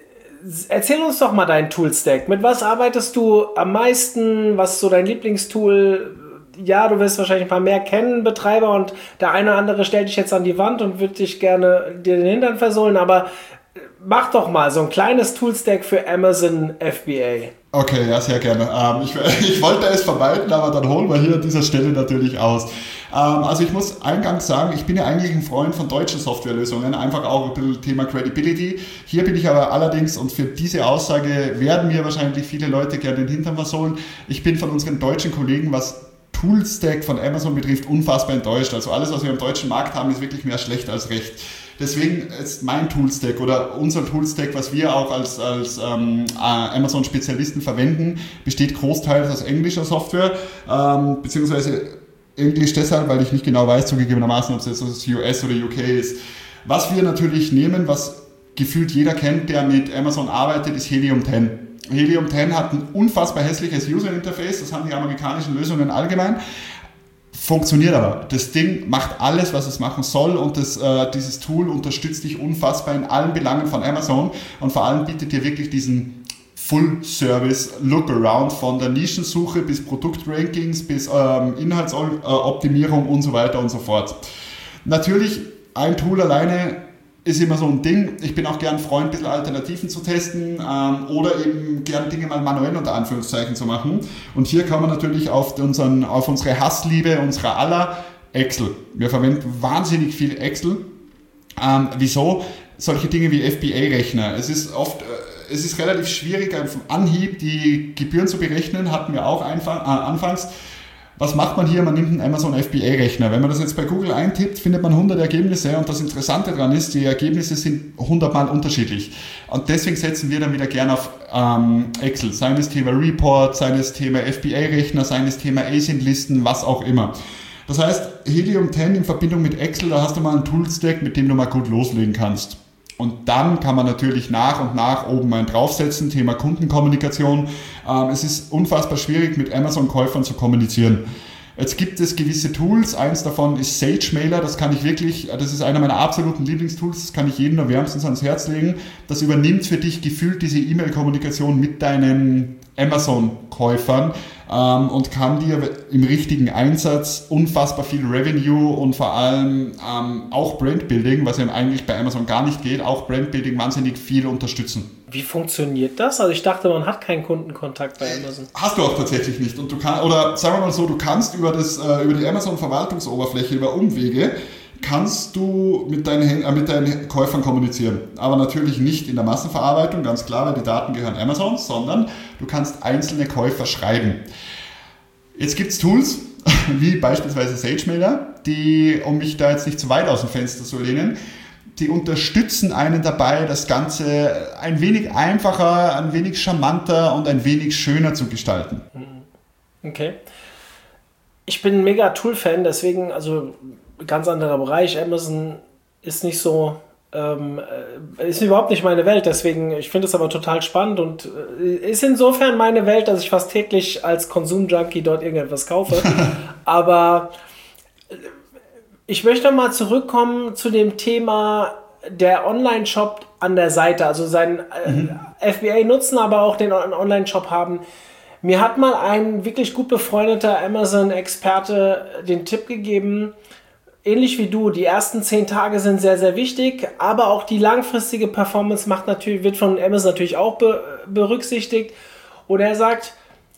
Erzähl uns doch mal deinen Toolstack. Mit was arbeitest du am meisten? Was ist so dein Lieblingstool? Ja, du wirst wahrscheinlich ein paar mehr kennen, Betreiber, und der eine oder andere stellt dich jetzt an die Wand und wird dich gerne dir den Hintern versohlen, aber mach doch mal so ein kleines Toolstack für Amazon F B A. Okay, ja, sehr gerne. Ähm, ich, ich wollte es vermeiden, aber dann holen wir hier an dieser Stelle natürlich aus. Ähm, also ich muss eingangs sagen, ich bin ja eigentlich ein Freund von deutschen Softwarelösungen, einfach auch ein bisschen Thema Credibility. Hier bin ich aber allerdings, und für diese Aussage werden mir wahrscheinlich viele Leute gerne den Hintern versohlen, ich bin von unseren deutschen Kollegen, was Toolstack von Amazon betrifft, unfassbar enttäuscht. Also alles, was wir im deutschen Markt haben, ist wirklich mehr schlecht als recht. Deswegen ist mein Toolstack oder unser Toolstack, was wir auch als, als ähm, Amazon-Spezialisten verwenden, besteht großteils aus englischer Software, ähm, beziehungsweise Englisch deshalb, weil ich nicht genau weiß, zugegebenermaßen, ob es jetzt aus U S oder U K ist. Was wir natürlich nehmen, was gefühlt jeder kennt, der mit Amazon arbeitet, ist Helium zehn. Helium zehn hat ein unfassbar hässliches User-Interface, das haben die amerikanischen Lösungen allgemein. Funktioniert aber. Das Ding macht alles, was es machen soll, und das, äh, dieses Tool unterstützt dich unfassbar in allen Belangen von Amazon und vor allem bietet dir wirklich diesen Full-Service-Look-Around von der Nischensuche bis Produktrankings, bis ähm, Inhaltsoptimierung und so weiter und so fort. Natürlich, ein Tool alleine ist immer so ein Ding. Ich bin auch gern Freund, ein bisschen Alternativen zu testen ähm, oder eben gern Dinge mal manuell unter Anführungszeichen zu machen. Und hier kann man natürlich auf, unseren, auf unsere Hassliebe unserer aller Excel. Wir verwenden wahnsinnig viel Excel. Ähm, wieso? Solche Dinge wie F B A-Rechner. Es ist oft, äh, es ist relativ schwierig, auf Anhieb die Gebühren zu berechnen, hatten wir auch einfach, äh, anfangs. Was macht man hier? Man nimmt einen Amazon F B A-Rechner. Wenn man das jetzt bei Google eintippt, findet man hundert Ergebnisse, und das Interessante daran ist, die Ergebnisse sind hundertmal unterschiedlich. Und deswegen setzen wir dann wieder gerne auf ähm, Excel. Sei es Thema Report, sei es Thema F B A-Rechner, sei es Thema A S I N-Listen, was auch immer. Das heißt, Helium zehn in Verbindung mit Excel, da hast du mal einen Toolstack, mit dem du mal gut loslegen kannst. Und dann kann man natürlich nach und nach oben mal draufsetzen, Thema Kundenkommunikation. Ähm, es ist unfassbar schwierig, mit Amazon-Käufern zu kommunizieren. Jetzt gibt es gewisse Tools, eins davon ist SageMailer, das kann ich wirklich, das ist einer meiner absoluten Lieblingstools, das kann ich jedem nur wärmstens ans Herz legen. Das übernimmt für dich gefühlt diese E-Mail-Kommunikation mit deinen Amazon-Käufern ähm, und kann dir im richtigen Einsatz unfassbar viel Revenue und vor allem ähm, auch Brandbuilding, was ja eigentlich bei Amazon gar nicht geht, auch Brandbuilding wahnsinnig viel unterstützen. Wie funktioniert das? Also ich dachte, man hat keinen Kundenkontakt bei Amazon. Hast du auch tatsächlich nicht. Und du kannst, oder sagen wir mal so, du kannst über, das, äh, über die Amazon-Verwaltungsoberfläche, über Umwege, kannst du mit deinen, äh, mit deinen Käufern kommunizieren. Aber natürlich nicht in der Massenverarbeitung, ganz klar, weil die Daten gehören Amazon, sondern du kannst einzelne Käufer schreiben. Jetzt gibt es Tools, wie beispielsweise SageMailer, die, um mich da jetzt nicht zu weit aus dem Fenster zu lehnen, die unterstützen einen dabei, das Ganze ein wenig einfacher, ein wenig charmanter und ein wenig schöner zu gestalten. Okay. Ich bin ein mega Tool-Fan, deswegen, also ganz anderer Bereich. Amazon ist nicht so, ähm, ist überhaupt nicht meine Welt, deswegen, ich finde es aber total spannend und ist insofern meine Welt, dass ich fast täglich als Konsum-Junkie dort irgendetwas kaufe. Aber ich möchte mal zurückkommen zu dem Thema der Online-Shop an der Seite, also seinen mhm. äh, F B A nutzen, aber auch den Online-Shop haben. Mir hat mal ein wirklich gut befreundeter Amazon-Experte den Tipp gegeben, ähnlich wie du, die ersten zehn Tage sind sehr, sehr wichtig, aber auch die langfristige Performance macht natürlich, wird von Amazon natürlich auch be- berücksichtigt. Und er sagt,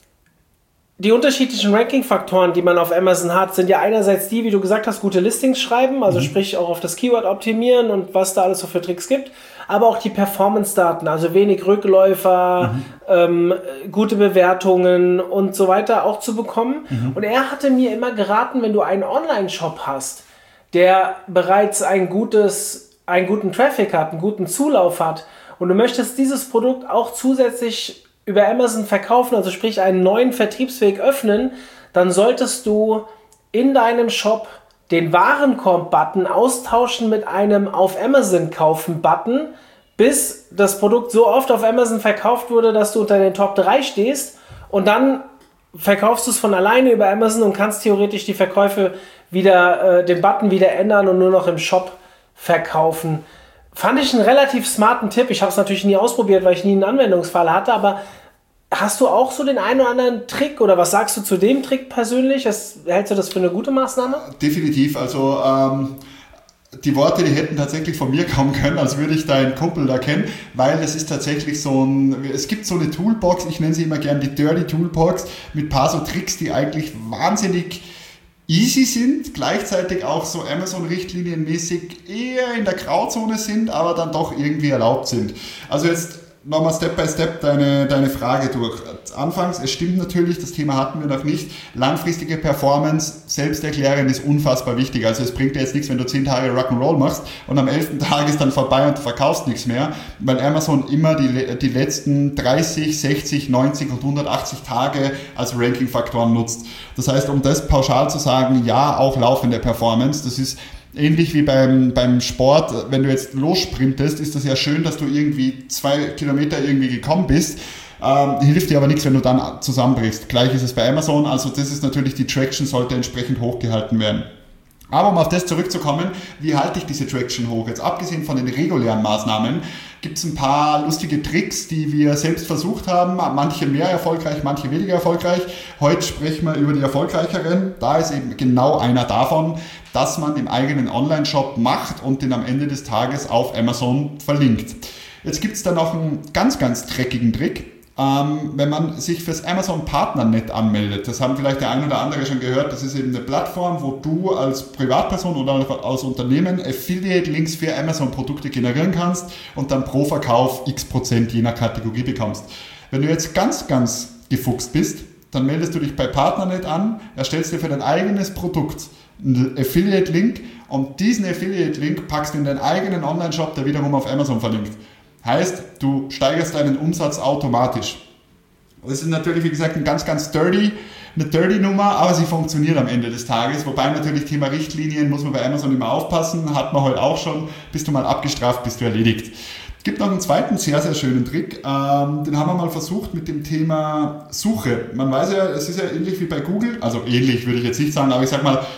die unterschiedlichen Ranking-Faktoren, die man auf Amazon hat, sind ja einerseits die, wie du gesagt hast, gute Listings schreiben, also mhm. sprich auch auf das Keyword optimieren und was da alles so für Tricks gibt, aber auch die Performance-Daten, also wenig Rückläufer, mhm. ähm, gute Bewertungen und so weiter auch zu bekommen. Mhm. Und er hatte mir immer geraten, wenn du einen Online-Shop hast, der bereits ein gutes, einen guten Traffic hat, einen guten Zulauf hat und du möchtest dieses Produkt auch zusätzlich über Amazon verkaufen, also sprich einen neuen Vertriebsweg öffnen, dann solltest du in deinem Shop den Warenkorb-Button austauschen mit einem auf Amazon kaufen-Button, bis das Produkt so oft auf Amazon verkauft wurde, dass du unter den Top drei stehst und dann verkaufst du es von alleine über Amazon und kannst theoretisch die Verkäufe wieder, äh, den Button wieder ändern und nur noch im Shop verkaufen. Fand ich einen relativ smarten Tipp. Ich habe es natürlich nie ausprobiert, weil ich nie einen Anwendungsfall hatte, aber hast du auch so den einen oder anderen Trick oder was sagst du zu dem Trick persönlich? Das, hältst du das für eine gute Maßnahme? Definitiv. Also ähm, die Worte, die hätten tatsächlich von mir kommen können, als würde ich deinen Kumpel da kennen, weil es ist tatsächlich so ein, es gibt so eine Toolbox, ich nenne sie immer gern die Dirty Toolbox, mit ein paar so Tricks, die eigentlich wahnsinnig easy sind, gleichzeitig auch so Amazon-Richtlinienmäßig eher in der Grauzone sind, aber dann doch irgendwie erlaubt sind. Also jetzt nochmal Step by Step deine, deine Frage durch. Anfangs, es stimmt natürlich, das Thema hatten wir noch nicht, langfristige Performance, selbsterklärend ist unfassbar wichtig. Also es bringt dir jetzt nichts, wenn du zehn Tage Rock'n'Roll machst und am elften Tag ist dann vorbei und du verkaufst nichts mehr, weil Amazon immer die, die letzten dreißig, sechzig, neunzig und hundertachtzig Tage als Ranking-Faktoren nutzt. Das heißt, um das pauschal zu sagen, ja, auch laufende Performance, das ist ähnlich wie beim, beim Sport, wenn du jetzt lossprintest, ist das ja schön, dass du irgendwie zwei Kilometer irgendwie gekommen bist. Ähm, hilft dir aber nichts, wenn du dann zusammenbrichst. Gleich ist es bei Amazon, also das ist natürlich, die Traction sollte entsprechend hochgehalten werden. Aber um auf das zurückzukommen, wie halte ich diese Traction hoch? Jetzt abgesehen von den regulären Maßnahmen, gibt es ein paar lustige Tricks, die wir selbst versucht haben, manche mehr erfolgreich, manche weniger erfolgreich. Heute sprechen wir über die erfolgreicheren. Da ist eben genau einer davon, dass man im eigenen Online-Shop macht und den am Ende des Tages auf Amazon verlinkt. Jetzt gibt es da noch einen ganz, ganz dreckigen Trick. Ähm, wenn man sich fürs Amazon Partnernet anmeldet, das haben vielleicht der ein oder andere schon gehört, das ist eben eine Plattform, wo du als Privatperson oder als Unternehmen Affiliate-Links für Amazon-Produkte generieren kannst und dann pro Verkauf x Prozent je nach Kategorie bekommst. Wenn du jetzt ganz, ganz gefuchst bist, dann meldest du dich bei Partnernet an, erstellst dir für dein eigenes Produkt einen Affiliate-Link und diesen Affiliate-Link packst du in deinen eigenen Online-Shop, der wiederum auf Amazon verlinkt. Heißt, du steigerst deinen Umsatz automatisch. Das ist natürlich, wie gesagt, ein ganz, ganz dirty, eine dirty Nummer, aber sie funktioniert am Ende des Tages. Wobei natürlich Thema Richtlinien muss man bei Amazon immer aufpassen, hat man heute auch schon. Bist du mal abgestraft, bist du erledigt. Es gibt noch einen zweiten sehr, sehr schönen Trick. Ähm, den haben wir mal versucht mit dem Thema Suche. Man weiß ja, es ist ja ähnlich wie bei Google, also ähnlich würde ich jetzt nicht sagen, aber ich sag mal,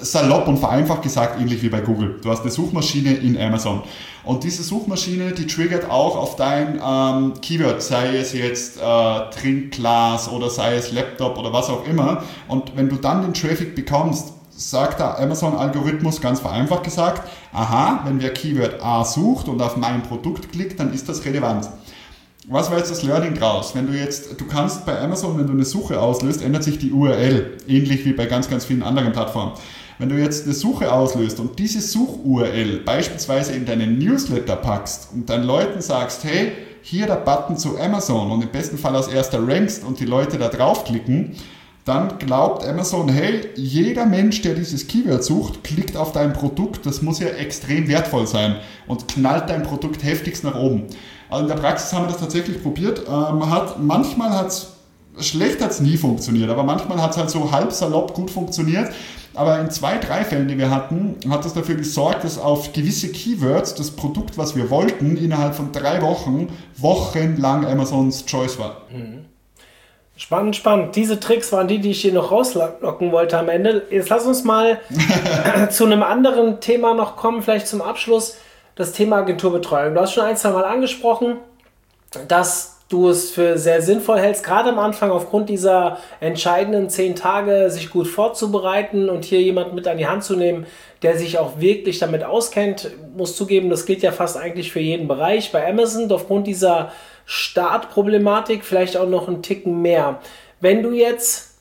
salopp und vereinfacht gesagt ähnlich wie bei Google. Du hast eine Suchmaschine in Amazon. Und diese Suchmaschine, die triggert auch auf dein ähm, Keyword, sei es jetzt äh, Trinkglas oder sei es Laptop oder was auch immer. Und wenn du dann den Traffic bekommst, sagt der Amazon-Algorithmus ganz vereinfacht gesagt, aha, wenn wer Keyword A sucht und auf mein Produkt klickt, dann ist das relevant. Was war jetzt das Learning draus? Wenn du jetzt, du kannst bei Amazon, wenn du eine Suche auslöst, ändert sich die U R L, ähnlich wie bei ganz, ganz vielen anderen Plattformen. Wenn du jetzt eine Suche auslöst und diese Such-U R L beispielsweise in deinen Newsletter packst und deinen Leuten sagst, hey, hier der Button zu Amazon und im besten Fall als erster rankst und die Leute da draufklicken, dann glaubt Amazon, hey, jeder Mensch, der dieses Keyword sucht, klickt auf dein Produkt, das muss ja extrem wertvoll sein und knallt dein Produkt heftigst nach oben. Also in der Praxis haben wir das tatsächlich probiert. Ähm, hat, manchmal hat es, schlecht hat es nie funktioniert, aber manchmal hat es halt so halb salopp gut funktioniert. Aber in zwei, drei Fällen, die wir hatten, hat das dafür gesorgt, dass auf gewisse Keywords das Produkt, was wir wollten, innerhalb von drei Wochen, wochenlang Amazons Choice war. Mhm. Spannend, spannend. Diese Tricks waren die, die ich hier noch rauslocken wollte am Ende. Jetzt lass uns mal zu einem anderen Thema noch kommen, vielleicht zum Abschluss. Das Thema Agenturbetreuung. Du hast schon ein, zwei Mal angesprochen, dass du es für sehr sinnvoll hältst, gerade am Anfang aufgrund dieser entscheidenden zehn Tage sich gut vorzubereiten und hier jemanden mit an die Hand zu nehmen, der sich auch wirklich damit auskennt. Ich muss zugeben, das gilt ja fast eigentlich für jeden Bereich. Bei Amazon aufgrund dieser Startproblematik vielleicht auch noch einen Ticken mehr. Wenn du jetzt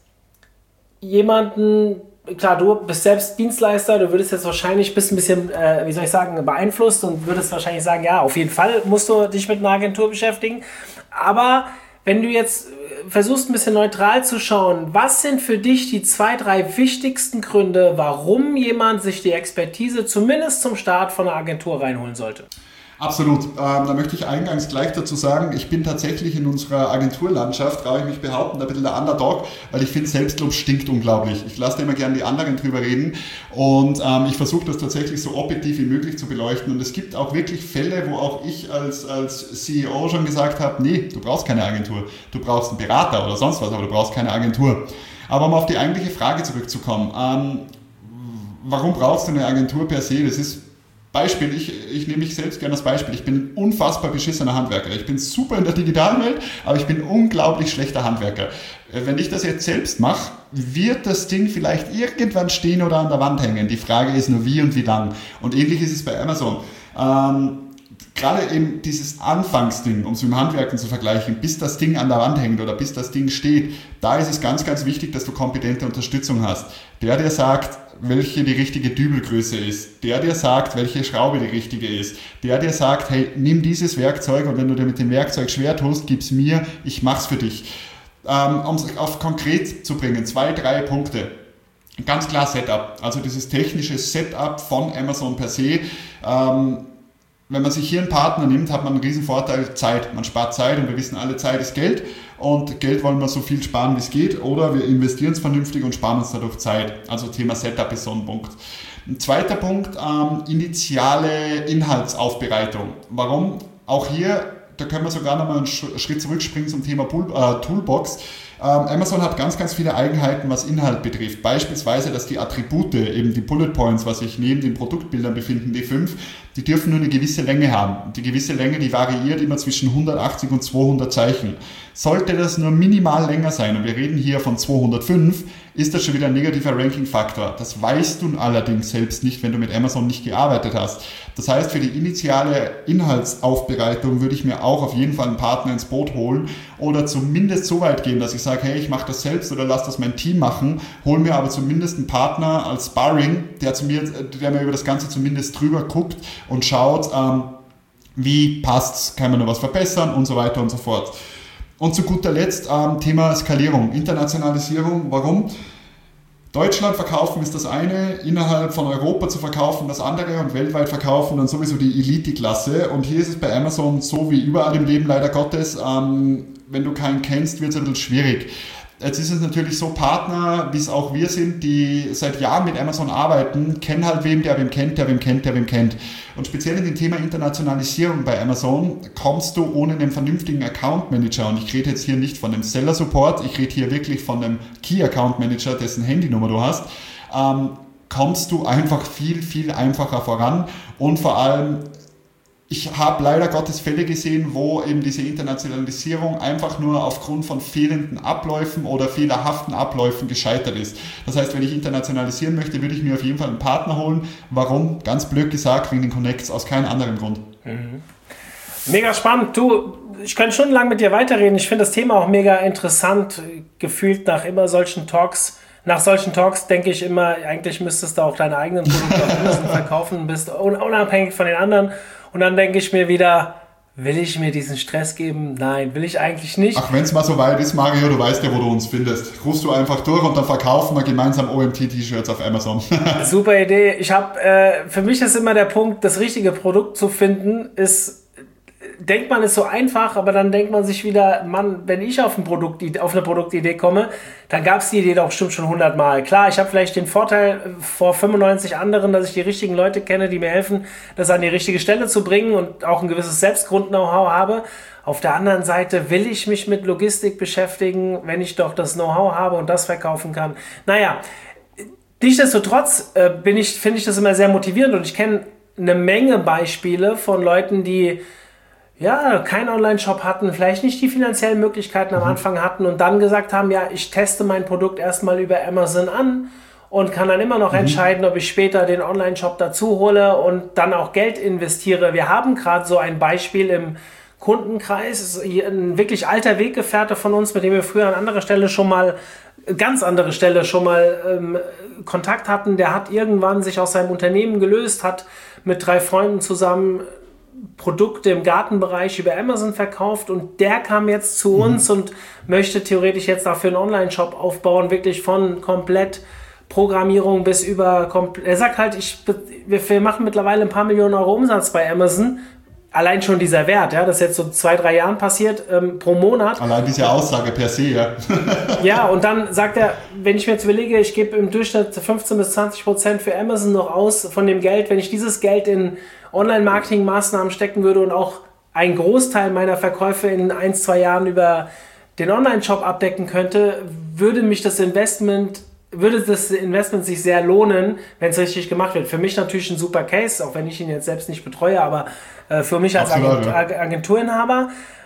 jemanden, klar, du bist selbst Dienstleister, du würdest jetzt wahrscheinlich bist ein bisschen, äh, wie soll ich sagen, beeinflusst und würdest wahrscheinlich sagen, ja, auf jeden Fall musst du dich mit einer Agentur beschäftigen. Aber wenn du jetzt versuchst, ein bisschen neutral zu schauen, was sind für dich die zwei, drei wichtigsten Gründe, warum jemand sich die Expertise zumindest zum Start von einer Agentur reinholen sollte? Absolut. Ähm, da möchte ich eingangs gleich dazu sagen, ich bin tatsächlich in unserer Agenturlandschaft, traue ich mich behaupten, ein bisschen der Underdog, weil ich finde, Selbstlob stinkt unglaublich. Ich lasse immer gerne die anderen drüber reden und ähm, ich versuche das tatsächlich so objektiv wie möglich zu beleuchten. Und es gibt auch wirklich Fälle, wo auch ich als, als C E O schon gesagt habe, nee, du brauchst keine Agentur. Du brauchst einen Berater oder sonst was, aber du brauchst keine Agentur. Aber um auf die eigentliche Frage zurückzukommen, ähm, warum brauchst du eine Agentur per se? Das ist Beispiel, ich, ich nehme mich selbst gerne als Beispiel. Ich bin ein unfassbar beschissener Handwerker. Ich bin super in der digitalen Welt, aber ich bin ein unglaublich schlechter Handwerker. Wenn ich das jetzt selbst mache, wird das Ding vielleicht irgendwann stehen oder an der Wand hängen. Die Frage ist nur wie und wie lang. Und ähnlich ist es bei Amazon. Ähm, gerade eben dieses Anfangsding, um es mit dem Handwerken zu vergleichen, bis das Ding an der Wand hängt oder bis das Ding steht, da ist es ganz, ganz wichtig, dass du kompetente Unterstützung hast. Der dir sagt, welche die richtige Dübelgröße ist, der dir sagt, welche Schraube die richtige ist, der dir sagt, hey, nimm dieses Werkzeug und wenn du dir mit dem Werkzeug schwer tust, gib's mir, ich mach's für dich. Ähm, um es auf konkret zu bringen, zwei, drei Punkte. Ganz klar Setup, also dieses technische Setup von Amazon per se. Ähm, Wenn man sich hier einen Partner nimmt, hat man einen riesen Vorteil, Zeit. Man spart Zeit und wir wissen alle, Zeit ist Geld und Geld wollen wir so viel sparen, wie es geht, oder wir investieren es vernünftig und sparen uns dadurch Zeit. Also Thema Setup ist so ein Punkt. Ein zweiter Punkt, ähm, initiale Inhaltsaufbereitung. Warum? Auch hier, da können wir sogar nochmal einen Schritt zurückspringen zum Thema Pool, äh, Toolbox. Ähm, Amazon hat ganz, ganz viele Eigenheiten, was Inhalt betrifft. Beispielsweise, dass die Attribute, eben die Bullet Points, was sich neben den Produktbildern befinden, die fünf, die dürfen nur eine gewisse Länge haben. Die gewisse Länge, die variiert immer zwischen hundertachtzig und zweihundert Zeichen. Sollte das nur minimal länger sein, und wir reden hier von zweihundertfünf, ist das schon wieder ein negativer Ranking-Faktor. Das weißt du allerdings selbst nicht, wenn du mit Amazon nicht gearbeitet hast. Das heißt, für die initiale Inhaltsaufbereitung würde ich mir auch auf jeden Fall einen Partner ins Boot holen oder zumindest so weit gehen, dass ich sage, hey, ich mache das selbst oder lass das mein Team machen, hol mir aber zumindest einen Partner als Sparring, der, zu mir, der mir über das Ganze zumindest drüber guckt und schaut, ähm, wie passt's, kann man noch was verbessern und so weiter und so fort. Und zu guter Letzt ähm, Thema Skalierung, Internationalisierung. Warum? Deutschland verkaufen ist das eine, innerhalb von Europa zu verkaufen das andere und weltweit verkaufen dann sowieso die Elite-Klasse. Und hier ist es bei Amazon so wie überall im Leben leider Gottes, ähm, wenn du keinen kennst, wird es ein bisschen schwierig. Jetzt ist es natürlich so, Partner, wie es auch wir sind, die seit Jahren mit Amazon arbeiten, kennen halt wem, der wem kennt, der wem kennt, der wem kennt. Und speziell in dem Thema Internationalisierung bei Amazon kommst du ohne einen vernünftigen Account Manager, und ich rede jetzt hier nicht von dem Seller Support, ich rede hier wirklich von dem Key Account Manager, dessen Handynummer du hast, ähm, kommst du einfach viel, viel einfacher voran und vor allem, ich habe leider Gottes Fälle gesehen, wo eben diese Internationalisierung einfach nur aufgrund von fehlenden Abläufen oder fehlerhaften Abläufen gescheitert ist. Das heißt, wenn ich internationalisieren möchte, würde ich mir auf jeden Fall einen Partner holen. Warum? Ganz blöd gesagt, wegen den Connects, aus keinem anderen Grund. Mhm. Mega spannend. Du, ich könnte stundenlang mit dir weiterreden. Ich finde das Thema auch mega interessant. Gefühlt nach immer solchen Talks, nach solchen Talks denke ich immer, eigentlich müsstest du auch deine eigenen Produkte auf Amazon verkaufen, bist unabhängig von den anderen. Und dann denke ich mir wieder, will ich mir diesen Stress geben? Nein, will ich eigentlich nicht. Ach, wenn es mal so weit ist, Mario, du weißt ja, wo du uns findest. Rufst du einfach durch und dann verkaufen wir gemeinsam O M T-T-Shirts auf Amazon. Super Idee. Ich habe, äh, für mich ist immer der Punkt, das richtige Produkt zu finden, ist, denkt man, ist so einfach, aber dann denkt man sich wieder, Mann, wenn ich auf, ein Produkt, auf eine Produktidee komme, dann gab es die Idee doch bestimmt schon hundert Mal. Klar, ich habe vielleicht den Vorteil vor fünfundneunzig anderen, dass ich die richtigen Leute kenne, die mir helfen, das an die richtige Stelle zu bringen und auch ein gewisses Selbstgrund-Know-how habe. Auf der anderen Seite will ich mich mit Logistik beschäftigen, wenn ich doch das Know-how habe und das verkaufen kann. Naja, nichtsdestotrotz äh, bin ich, finde ich das immer sehr motivierend und ich kenne eine Menge Beispiele von Leuten, die ja, keinen Online-Shop hatten, vielleicht nicht die finanziellen Möglichkeiten am Anfang hatten und dann gesagt haben, ja, ich teste mein Produkt erstmal über Amazon an und kann dann immer noch mhm. entscheiden, ob ich später den Online-Shop dazu hole und dann auch Geld investiere. Wir haben gerade so ein Beispiel im Kundenkreis, ein wirklich alter Weggefährte von uns, mit dem wir früher an anderer Stelle schon mal, ganz andere Stelle schon mal ähm, Kontakt hatten. Der hat irgendwann sich aus seinem Unternehmen gelöst, hat mit drei Freunden zusammen Produkte im Gartenbereich über Amazon verkauft und der kam jetzt zu uns mhm. und möchte theoretisch jetzt dafür einen Online-Shop aufbauen, wirklich von komplett Programmierung bis über, er sagt halt, ich, wir machen mittlerweile ein paar Millionen Euro Umsatz bei Amazon, allein schon dieser Wert, ja, das ist jetzt so zwei, drei Jahren passiert, ähm, pro Monat. Allein diese Aussage per se, ja. Ja, und dann sagt er, wenn ich mir jetzt überlege, ich gebe im Durchschnitt fünfzehn bis zwanzig Prozent für Amazon noch aus von dem Geld, wenn ich dieses Geld in Online-Marketing-Maßnahmen stecken würde und auch einen Großteil meiner Verkäufe in ein, zwei Jahren über den Online-Shop abdecken könnte, würde mich das Investment, würde das Investment sich sehr lohnen, wenn es richtig gemacht wird. Für mich natürlich ein super Case, auch wenn ich ihn jetzt selbst nicht betreue, aber äh, für mich als Absolut, Agent, ja. Agenturinhaber.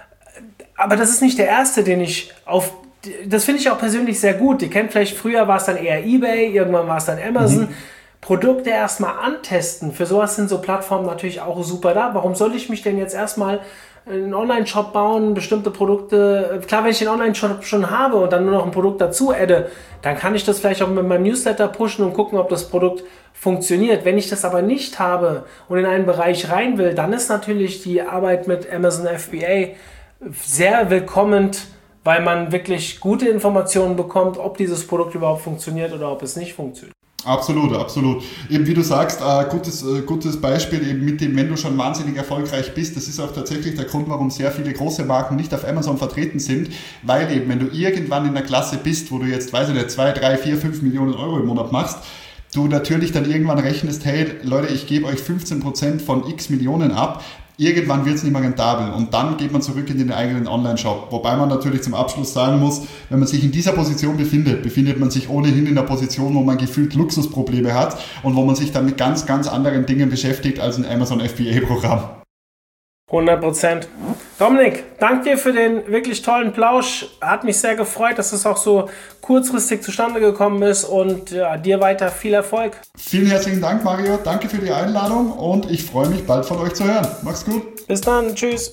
Aber das ist nicht der erste, den ich auf, das finde ich auch persönlich sehr gut. Ihr kennt vielleicht, früher war es dann eher eBay, irgendwann war es dann Amazon. Mhm. Produkte erstmal antesten, für sowas sind so Plattformen natürlich auch super da. Warum soll ich mich denn jetzt erstmal einen Online-Shop bauen, bestimmte Produkte, klar, wenn ich den Online-Shop schon habe und dann nur noch ein Produkt dazu adde, dann kann ich das vielleicht auch mit meinem Newsletter pushen und gucken, ob das Produkt funktioniert. Wenn ich das aber nicht habe und in einen Bereich rein will, dann ist natürlich die Arbeit mit Amazon F B A sehr willkommen, weil man wirklich gute Informationen bekommt, ob dieses Produkt überhaupt funktioniert oder ob es nicht funktioniert. Absolut, absolut. Eben wie du sagst, äh, gutes, äh, gutes Beispiel eben mit dem, wenn du schon wahnsinnig erfolgreich bist, das ist auch tatsächlich der Grund, warum sehr viele große Marken nicht auf Amazon vertreten sind, weil eben, wenn du irgendwann in der Klasse bist, wo du jetzt, weiß ich nicht, zwei, drei, vier, fünf Millionen Euro im Monat machst, du natürlich dann irgendwann rechnest, hey Leute, ich gebe euch fünfzehn Prozent von x Millionen ab, irgendwann wird es nicht mehr rentabel und dann geht man zurück in den eigenen Online-Shop. Wobei man natürlich zum Abschluss sagen muss, wenn man sich in dieser Position befindet, befindet man sich ohnehin in der Position, wo man gefühlt Luxusprobleme hat und wo man sich dann mit ganz, ganz anderen Dingen beschäftigt als ein Amazon F B A-Programm. hundert Prozent. Dominik, danke dir für den wirklich tollen Plausch. Hat mich sehr gefreut, dass es auch so kurzfristig zustande gekommen ist und ja, dir weiter viel Erfolg. Vielen herzlichen Dank, Mario. Danke für die Einladung und ich freue mich, bald von euch zu hören. Mach's gut. Bis dann. Tschüss.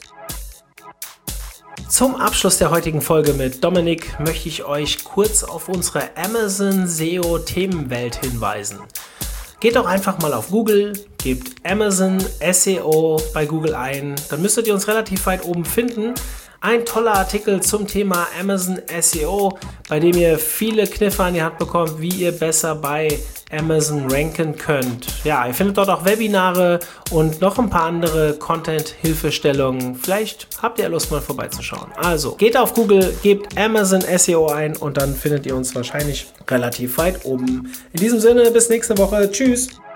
Zum Abschluss der heutigen Folge mit Dominik möchte ich euch kurz auf unsere Amazon S E O-Themenwelt hinweisen. Geht doch einfach mal auf Google, gebt Amazon S E O bei Google ein, dann müsstet ihr uns relativ weit oben finden. Ein toller Artikel zum Thema Amazon S E O, bei dem ihr viele Kniffe an die Hand bekommt, wie ihr besser bei Amazon ranken könnt. Ja, ihr findet dort auch Webinare und noch ein paar andere Content-Hilfestellungen. Vielleicht habt ihr Lust, mal vorbeizuschauen. Also, geht auf Google, gebt Amazon S E O ein und dann findet ihr uns wahrscheinlich relativ weit oben. In diesem Sinne, bis nächste Woche. Tschüss!